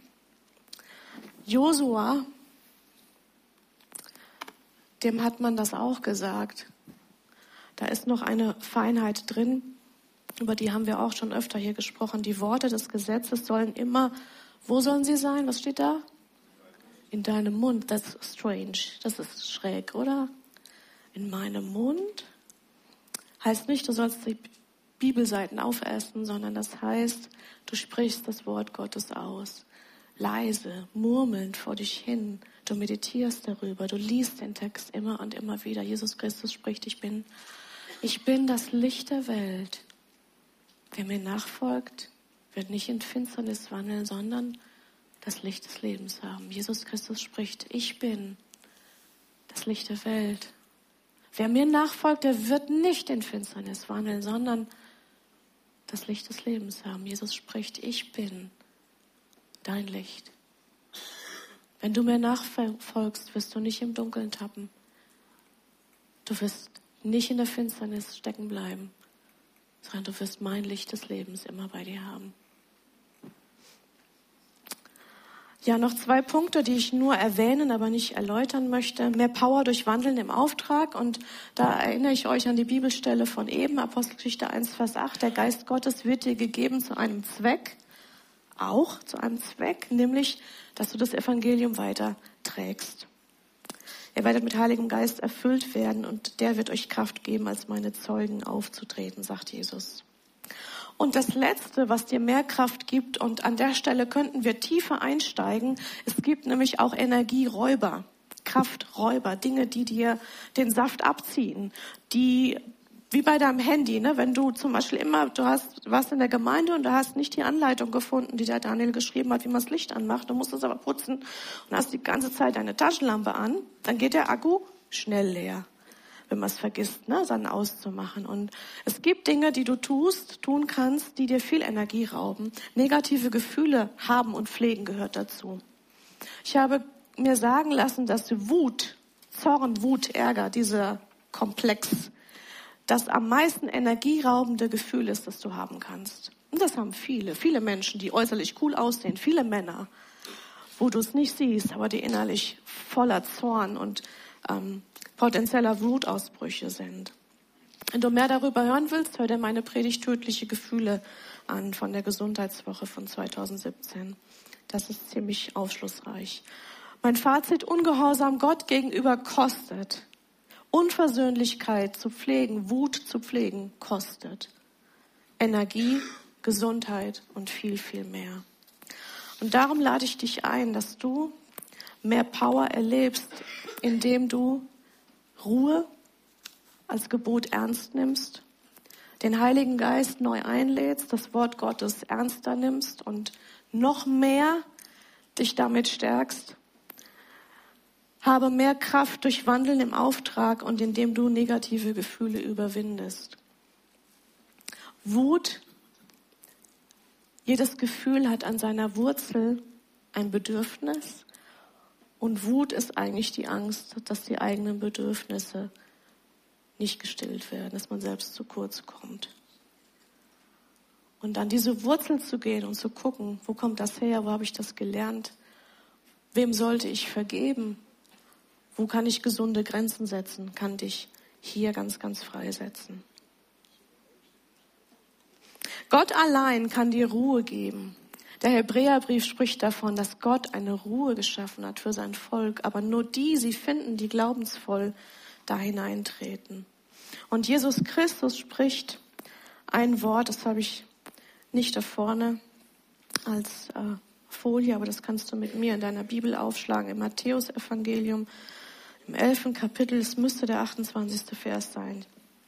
Josua, dem hat man das auch gesagt. Da ist noch eine Feinheit drin, über die haben wir auch schon öfter hier gesprochen. Die Worte des Gesetzes sollen immer, wo sollen sie sein? Was steht da? In deinem Mund. Das ist strange, das ist schräg, oder? In meinem Mund heißt nicht, du sollst die Bibelseiten aufessen, sondern das heißt, du sprichst das Wort Gottes aus. Leise, murmelnd vor dich hin. Du meditierst darüber, du liest den Text immer und immer wieder. Jesus Christus spricht, ich bin das Licht der Welt. Wer mir nachfolgt, wird nicht in Finsternis wandeln, sondern das Licht des Lebens haben. Jesus Christus spricht, ich bin das Licht der Welt. Wer mir nachfolgt, der wird nicht in Finsternis wandeln, sondern das Licht des Lebens haben. Jesus spricht, ich bin dein Licht. Wenn du mir nachfolgst, wirst du nicht im Dunkeln tappen. Du wirst nicht in der Finsternis stecken bleiben, sondern du wirst mein Licht des Lebens immer bei dir haben. Ja, noch 2 Punkte, die ich nur erwähnen, aber nicht erläutern möchte. Mehr Power durch Wandeln im Auftrag. Und da erinnere ich euch an die Bibelstelle von eben, Apostelgeschichte 1, Vers 8. Der Geist Gottes wird dir gegeben zu einem Zweck, auch zu einem Zweck, nämlich, dass du das Evangelium weiterträgst. Ihr werdet mit Heiligem Geist erfüllt werden und der wird euch Kraft geben, als meine Zeugen aufzutreten, sagt Jesus. Und das Letzte, was dir mehr Kraft gibt, und an der Stelle könnten wir tiefer einsteigen, es gibt nämlich auch Energieräuber, Krafträuber, Dinge, die dir den Saft abziehen, die wie bei deinem Handy, ne? Wenn du zum Beispiel warst in der Gemeinde und du hast nicht die Anleitung gefunden, die der Daniel geschrieben hat, wie man das Licht anmacht, du musst es aber putzen und hast die ganze Zeit deine Taschenlampe an, dann geht der Akku schnell leer. wenn man es vergisst, ne, dann auszumachen. Und es gibt Dinge, die du tun kannst, die dir viel Energie rauben. Negative Gefühle haben und pflegen gehört dazu. Ich habe mir sagen lassen, dass Wut, Zorn, Wut, Ärger, dieser Komplex, das am meisten energieraubende Gefühl ist, das du haben kannst. Und das haben viele Menschen, die äußerlich cool aussehen, viele Männer, wo du es nicht siehst, aber die innerlich voller Zorn und potenzieller Wutausbrüche sind. Wenn du mehr darüber hören willst, hör dir meine Predigt Tödliche Gefühle an von der Gesundheitswoche von 2017. Das ist ziemlich aufschlussreich. Mein Fazit: Ungehorsam Gott gegenüber kostet. Unversöhnlichkeit zu pflegen, Wut zu pflegen, kostet. Energie, Gesundheit und viel, viel mehr. Und darum lade ich dich ein, dass du mehr Power erlebst, indem du Ruhe als Gebot ernst nimmst, den Heiligen Geist neu einlädst, das Wort Gottes ernster nimmst und noch mehr dich damit stärkst. Habe mehr Kraft durch Wandeln im Auftrag und indem du negative Gefühle überwindest. Wut, jedes Gefühl hat an seiner Wurzel ein Bedürfnis. Und Wut ist eigentlich die Angst, dass die eigenen Bedürfnisse nicht gestillt werden, dass man selbst zu kurz kommt. Und an diese Wurzel zu gehen und zu gucken, wo kommt das her, wo habe ich das gelernt, wem sollte ich vergeben, wo kann ich gesunde Grenzen setzen, kann dich hier ganz, ganz frei setzen. Gott allein kann dir Ruhe geben. Der Hebräerbrief spricht davon, dass Gott eine Ruhe geschaffen hat für sein Volk, aber nur die sie finden, die glaubensvoll da hineintreten. Und Jesus Christus spricht ein Wort, das habe ich nicht da vorne als Folie, aber das kannst du mit mir in deiner Bibel aufschlagen, im Matthäus-Evangelium, im 11. Kapitel, es müsste der 28. Vers sein.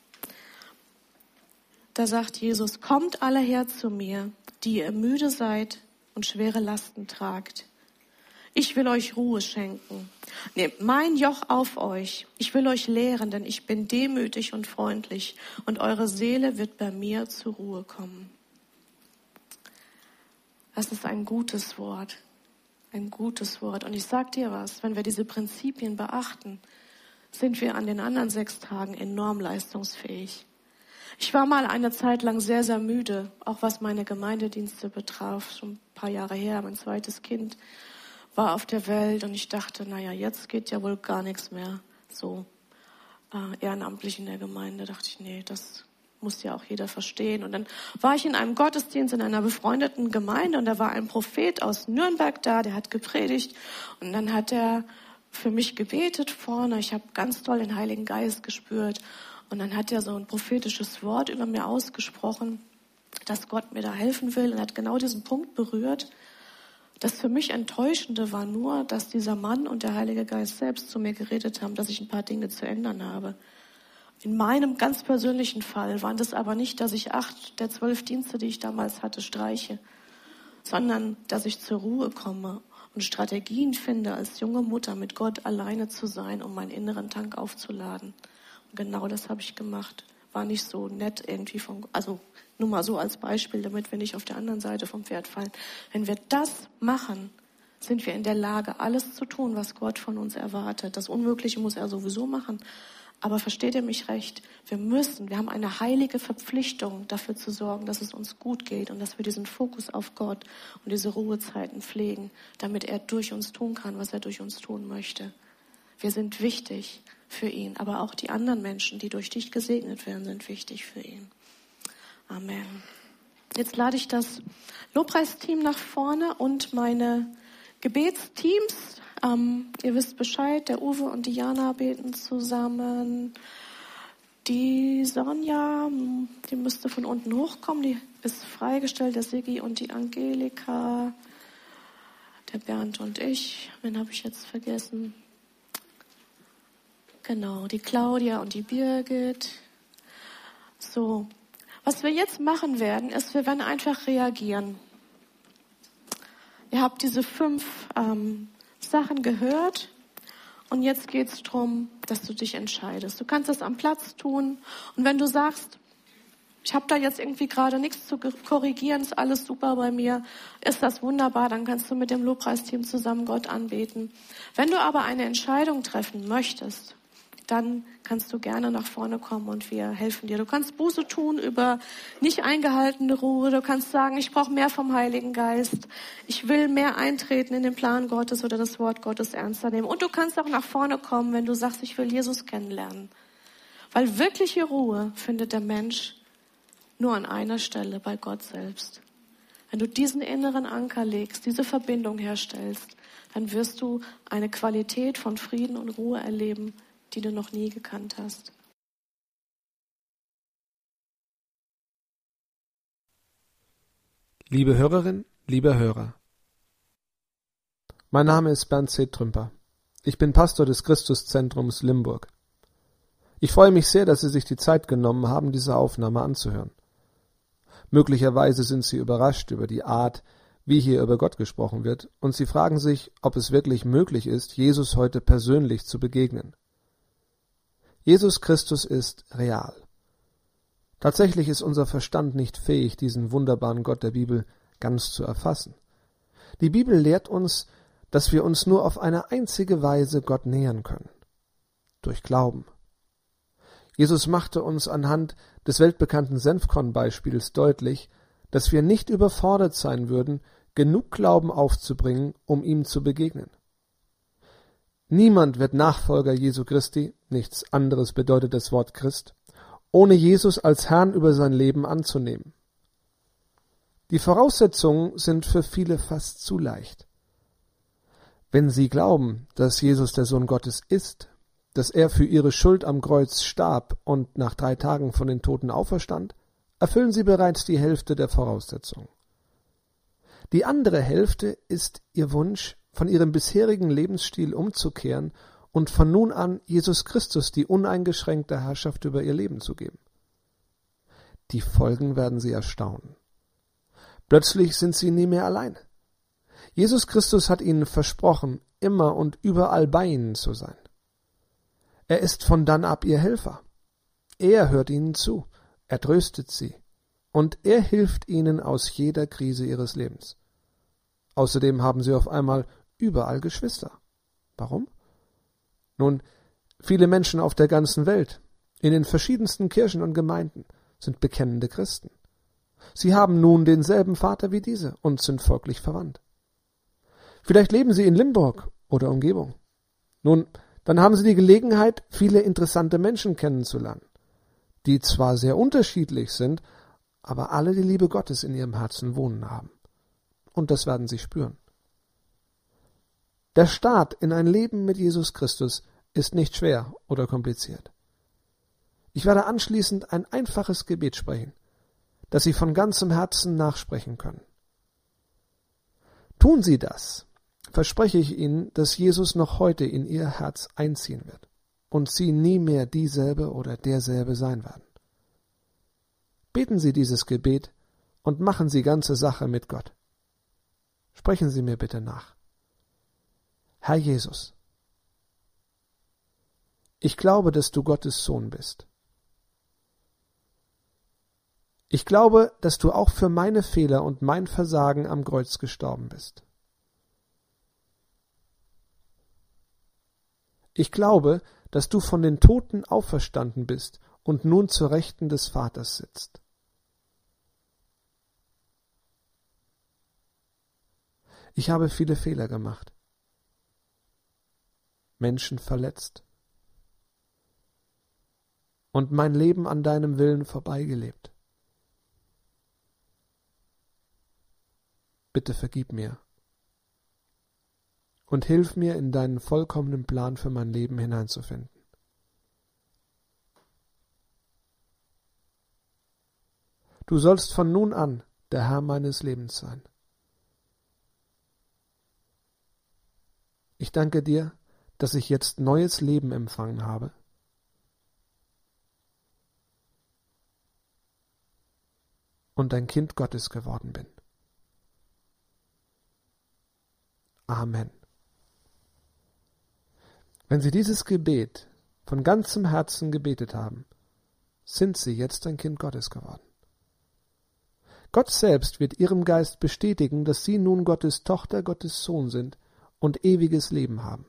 Da sagt Jesus: Kommt alle her zu mir, die ihr müde seid und schwere Lasten tragt. Ich will euch Ruhe schenken. Nehmt mein Joch auf euch. Ich will euch lehren, denn ich bin demütig und freundlich und eure Seele wird bei mir zur Ruhe kommen. Das ist ein gutes Wort. Ein gutes Wort. Und ich sag dir was, wenn wir diese Prinzipien beachten, sind wir an den anderen 6 Tagen enorm leistungsfähig. Ich war mal eine Zeit lang sehr, sehr müde, auch was meine Gemeindedienste betraf, schon ein paar Jahre her. Mein zweites Kind war auf der Welt und ich dachte, naja, jetzt geht ja wohl gar nichts mehr so ehrenamtlich in der Gemeinde. Da dachte ich, nee, das muss ja auch jeder verstehen. Und dann war ich in einem Gottesdienst in einer befreundeten Gemeinde und da war ein Prophet aus Nürnberg da, der hat gepredigt und dann hat er für mich gebetet vorne. Ich habe ganz toll den Heiligen Geist gespürt. Und dann hat er so ein prophetisches Wort über mir ausgesprochen, dass Gott mir da helfen will. Und er hat genau diesen Punkt berührt. Das für mich Enttäuschende war nur, dass dieser Mann und der Heilige Geist selbst zu mir geredet haben, dass ich ein paar Dinge zu ändern habe. In meinem ganz persönlichen Fall waren das aber nicht, dass ich 8 der 12 Dienste, die ich damals hatte, streiche, sondern dass ich zur Ruhe komme und Strategien finde, als junge Mutter mit Gott alleine zu sein, um meinen inneren Tank aufzuladen. Genau das habe ich gemacht. War nicht so nett irgendwie also nur mal so als Beispiel, damit wir nicht auf der anderen Seite vom Pferd fallen. Wenn wir das machen, sind wir in der Lage, alles zu tun, was Gott von uns erwartet. Das Unmögliche muss er sowieso machen. Aber versteht ihr mich recht? Wir haben eine heilige Verpflichtung, dafür zu sorgen, dass es uns gut geht und dass wir diesen Fokus auf Gott und diese Ruhezeiten pflegen, damit er durch uns tun kann, was er durch uns tun möchte. Wir sind wichtig für ihn, aber auch die anderen Menschen, die durch dich gesegnet werden, sind wichtig für ihn. Amen. Jetzt lade ich das Lobpreisteam nach vorne und meine Gebetsteams. Ihr wisst Bescheid, der Uwe und die Jana beten zusammen. Die Sonja, die müsste von unten hochkommen, die ist freigestellt, der Sigi und die Angelika, der Bernd und ich. Wen habe ich jetzt vergessen? Genau, die Claudia und die Birgit. So, was wir jetzt machen werden, ist, wir werden einfach reagieren. Ihr habt diese 5 Sachen gehört Und jetzt geht es darum, dass du dich entscheidest. Du kannst es am Platz tun. Und wenn du sagst, ich habe da jetzt irgendwie gerade nichts zu korrigieren, ist alles super bei mir, ist das wunderbar, dann kannst du mit dem Lobpreisteam zusammen Gott anbeten. Wenn du aber eine Entscheidung treffen möchtest, dann kannst du gerne nach vorne kommen und wir helfen dir. Du kannst Buße tun über nicht eingehaltene Ruhe. Du kannst sagen, ich brauche mehr vom Heiligen Geist. Ich will mehr eintreten in den Plan Gottes oder das Wort Gottes ernster nehmen. Und du kannst auch nach vorne kommen, wenn du sagst, ich will Jesus kennenlernen. Weil wirkliche Ruhe findet der Mensch nur an einer Stelle, bei Gott selbst. Wenn du diesen inneren Anker legst, diese Verbindung herstellst, dann wirst du eine Qualität von Frieden und Ruhe erleben, die du noch nie gekannt hast. Liebe Hörerin, lieber Hörer, mein Name ist Bernd C. Trümper. Ich bin Pastor des Christuszentrums Limburg. Ich freue mich sehr, dass Sie sich die Zeit genommen haben, diese Aufnahme anzuhören. Möglicherweise sind Sie überrascht über die Art, wie hier über Gott gesprochen wird, und Sie fragen sich, ob es wirklich möglich ist, Jesus heute persönlich zu begegnen. Jesus Christus ist real. Tatsächlich ist unser Verstand nicht fähig, diesen wunderbaren Gott der Bibel ganz zu erfassen. Die Bibel lehrt uns, dass wir uns nur auf eine einzige Weise Gott nähern können: durch Glauben. Jesus machte uns anhand des weltbekannten Senfkorn-Beispiels deutlich, dass wir nicht überfordert sein würden, genug Glauben aufzubringen, um ihm zu begegnen. Niemand wird Nachfolger Jesu Christi, nichts anderes bedeutet das Wort Christ, ohne Jesus als Herrn über sein Leben anzunehmen. Die Voraussetzungen sind für viele fast zu leicht. Wenn sie glauben, dass Jesus der Sohn Gottes ist, dass er für ihre Schuld am Kreuz starb und nach 3 Tagen von den Toten auferstand, erfüllen sie bereits die Hälfte der Voraussetzungen. Die andere Hälfte ist ihr Wunsch, von ihrem bisherigen Lebensstil umzukehren und von nun an Jesus Christus die uneingeschränkte Herrschaft über ihr Leben zu geben. Die Folgen werden sie erstaunen. Plötzlich sind sie nie mehr allein. Jesus Christus hat ihnen versprochen, immer und überall bei ihnen zu sein. Er ist von dann ab ihr Helfer. Er hört ihnen zu, er tröstet sie und er hilft ihnen aus jeder Krise ihres Lebens. Außerdem haben sie auf einmal überall Geschwister. Warum? Nun, viele Menschen auf der ganzen Welt, in den verschiedensten Kirchen und Gemeinden, sind bekennende Christen. Sie haben nun denselben Vater wie diese und sind folglich verwandt. Vielleicht leben sie in Limburg oder Umgebung. Nun, dann haben sie die Gelegenheit, viele interessante Menschen kennenzulernen, die zwar sehr unterschiedlich sind, aber alle die Liebe Gottes in ihrem Herzen wohnen haben. Und das werden sie spüren. Der Start in ein Leben mit Jesus Christus ist nicht schwer oder kompliziert. Ich werde anschließend ein einfaches Gebet sprechen, das Sie von ganzem Herzen nachsprechen können. Tun Sie das, verspreche ich Ihnen, dass Jesus noch heute in Ihr Herz einziehen wird und Sie nie mehr dieselbe oder derselbe sein werden. Beten Sie dieses Gebet und machen Sie ganze Sache mit Gott. Sprechen Sie mir bitte nach. Herr Jesus, ich glaube, dass du Gottes Sohn bist. Ich glaube, dass du auch für meine Fehler und mein Versagen am Kreuz gestorben bist. Ich glaube, dass du von den Toten auferstanden bist und nun zur Rechten des Vaters sitzt. Ich habe viele Fehler gemacht, Menschen verletzt und mein Leben an deinem Willen vorbeigelebt. Bitte vergib mir und hilf mir, in deinen vollkommenen Plan für mein Leben hineinzufinden. Du sollst von nun an der Herr meines Lebens sein. Ich danke dir, dass ich jetzt neues Leben empfangen habe. Und ein Kind Gottes geworden bin. Amen. Wenn Sie dieses Gebet von ganzem Herzen gebetet haben, sind Sie jetzt ein Kind Gottes geworden. Gott selbst wird Ihrem Geist bestätigen, dass Sie nun Gottes Tochter, Gottes Sohn sind und ewiges Leben haben.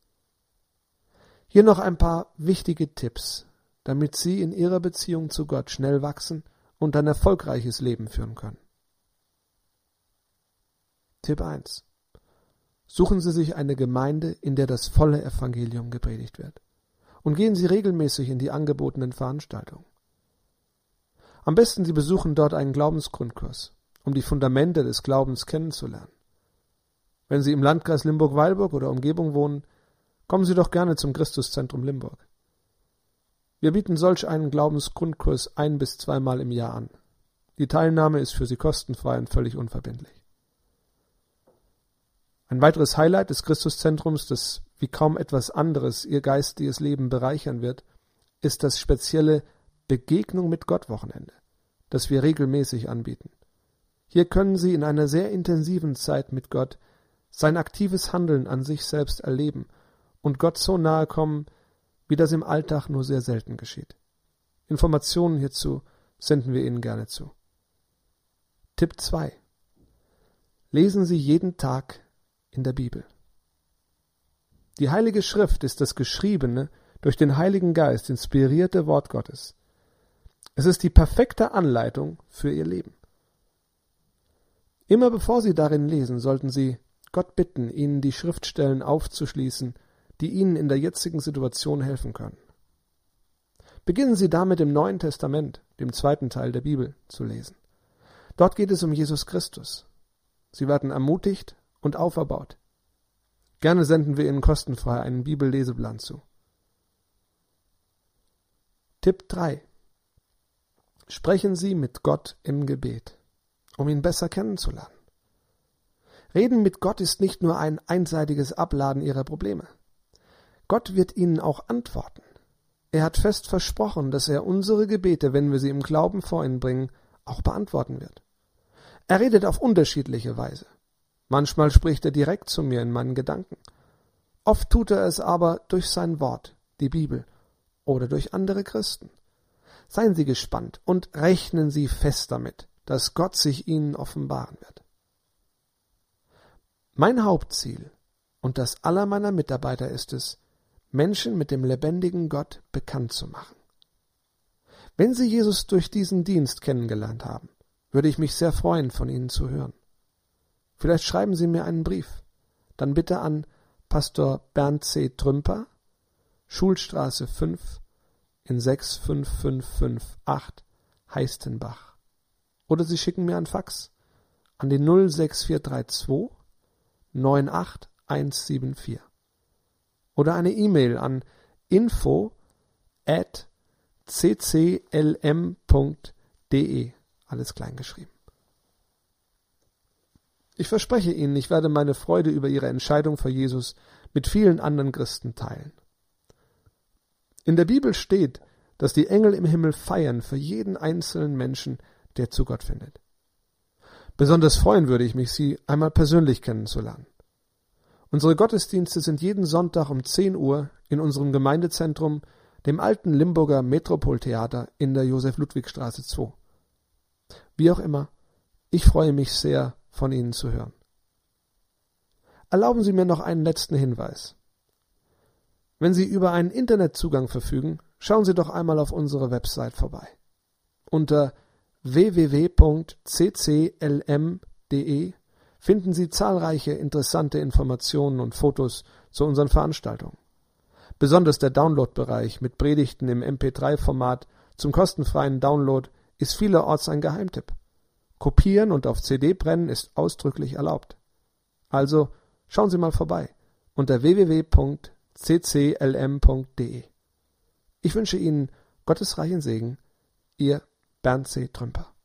Hier noch ein paar wichtige Tipps, damit Sie in Ihrer Beziehung zu Gott schnell wachsen und ein erfolgreiches Leben führen können. Tipp 1. Suchen Sie sich eine Gemeinde, in der das volle Evangelium gepredigt wird. Und gehen Sie regelmäßig in die angebotenen Veranstaltungen. Am besten Sie besuchen dort einen Glaubensgrundkurs, um die Fundamente des Glaubens kennenzulernen. Wenn Sie im Landkreis Limburg-Weilburg oder Umgebung wohnen, kommen Sie doch gerne zum Christuszentrum Limburg. Wir bieten solch einen Glaubensgrundkurs 1- bis 2-mal im Jahr an. Die Teilnahme ist für Sie kostenfrei und völlig unverbindlich. Ein weiteres Highlight des Christuszentrums, das wie kaum etwas anderes Ihr geistiges Leben bereichern wird, ist das spezielle Begegnung mit Gott Wochenende, das wir regelmäßig anbieten. Hier können Sie in einer sehr intensiven Zeit mit Gott sein aktives Handeln an sich selbst erleben und Gott so nahe kommen, wie das im Alltag nur sehr selten geschieht. Informationen hierzu senden wir Ihnen gerne zu. Tipp 2. Lesen Sie jeden Tag in der Bibel. Die Heilige Schrift ist das geschriebene, durch den Heiligen Geist inspirierte Wort Gottes. Es ist die perfekte Anleitung für Ihr Leben. Immer bevor Sie darin lesen, sollten Sie Gott bitten, Ihnen die Schriftstellen aufzuschließen, die Ihnen in der jetzigen Situation helfen können. Beginnen Sie damit im Neuen Testament, dem 2. Teil der Bibel, zu lesen. Dort geht es um Jesus Christus. Sie werden ermutigt und auferbaut. Gerne senden wir Ihnen kostenfrei einen Bibelleseplan zu. Tipp 3. Sprechen Sie mit Gott im Gebet, um ihn besser kennenzulernen. Reden mit Gott ist nicht nur ein einseitiges Abladen Ihrer Probleme. Gott wird Ihnen auch antworten. Er hat fest versprochen, dass er unsere Gebete, wenn wir sie im Glauben vor ihn bringen, auch beantworten wird. Er redet auf unterschiedliche Weise. Manchmal spricht er direkt zu mir in meinen Gedanken. Oft tut er es aber durch sein Wort, die Bibel, oder durch andere Christen. Seien Sie gespannt und rechnen Sie fest damit, dass Gott sich Ihnen offenbaren wird. Mein Hauptziel und das aller meiner Mitarbeiter ist es, Menschen mit dem lebendigen Gott bekannt zu machen. Wenn Sie Jesus durch diesen Dienst kennengelernt haben, würde ich mich sehr freuen, von Ihnen zu hören. Vielleicht schreiben Sie mir einen Brief. Dann bitte an Pastor Bernd C. Trümper, Schulstraße 5 in 65558 Heistenbach. Oder Sie schicken mir einen Fax an die 06432 98174. Oder eine E-Mail an info@cclm.de, alles klein geschrieben. Ich verspreche Ihnen, ich werde meine Freude über Ihre Entscheidung für Jesus mit vielen anderen Christen teilen. In der Bibel steht, dass die Engel im Himmel feiern für jeden einzelnen Menschen, der zu Gott findet. Besonders freuen würde ich mich, Sie einmal persönlich kennenzulernen. Unsere Gottesdienste sind jeden Sonntag um 10 Uhr in unserem Gemeindezentrum, dem alten Limburger Metropoltheater in der Josef-Ludwig-Straße 2. Wie auch immer, ich freue mich sehr, von Ihnen zu hören. Erlauben Sie mir noch einen letzten Hinweis. Wenn Sie über einen Internetzugang verfügen, schauen Sie doch einmal auf unsere Website vorbei. Unter www.cclm.de finden Sie zahlreiche interessante Informationen und Fotos zu unseren Veranstaltungen. Besonders der Download-Bereich mit Predigten im MP3-Format zum kostenfreien Download ist vielerorts ein Geheimtipp. Kopieren und auf CD brennen ist ausdrücklich erlaubt. Also schauen Sie mal vorbei unter www.cclm.de. Ich wünsche Ihnen Gottes reichen Segen, Ihr Bernd C. Trümper.